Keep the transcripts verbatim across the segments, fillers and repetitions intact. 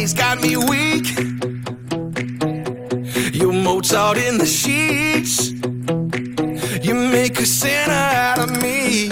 always got me weak. You're Mozart in the sheets. You make a sinner out of me.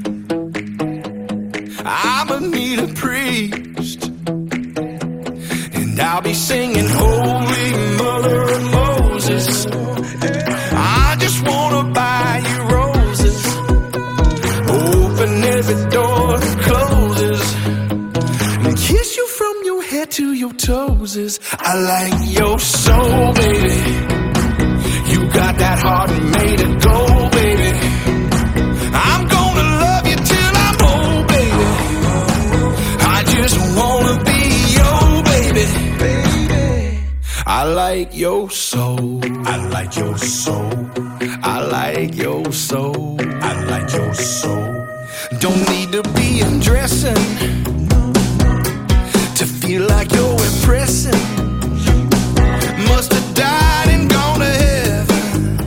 I'ma need a priest, and I'll be singing Holy Mother of Moses. I just wanna buy you roses, open every door that closes, and kiss you from your head to your toes. I like your soul, baby. You got that heart made of gold, baby. I'm gonna love you till I'm old, baby. I just wanna be your baby. I like your soul. I like your soul. I like your soul. I like your soul. Don't need to be undressing to feel like you're impressing. Must have died and gone to heaven.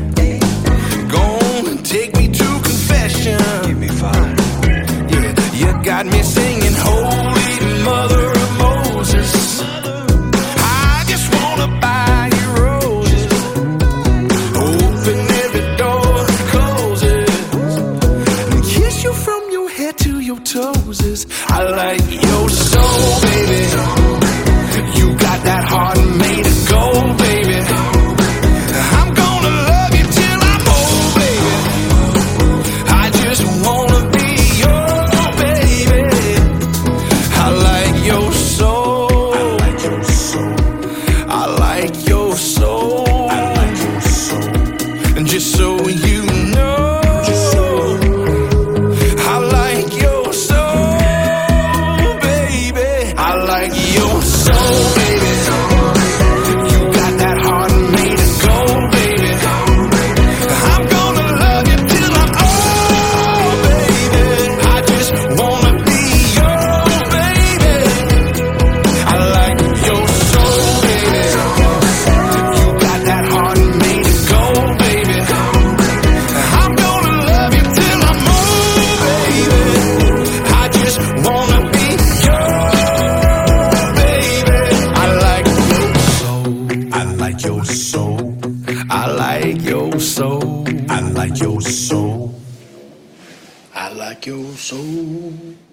Gonna take me to confession. Give me five. Yeah, you got me singing Holy Mother of Moses. I just wanna buy you roses, open every door that closes, and kiss you from your head to your toes. I like your soul, baby. You got that heart made of gold, baby. I'm gonna love you till I'm old, baby. I just wanna be your baby. I like your soul. I like your soul. I like your soul. I like your soul. And just so you know, just so I like your soul, baby. I like your soul, baby. You got that heart made of gold, baby. I'm gonna love you till I'm old, baby. I just wanna be your baby. I like your soul, baby. You got that heart made of gold, baby. I'm gonna love you till I'm old, baby. I just wanna be your baby. I like your soul. I like your soul. I like your soul. I like your soul. I like your soul.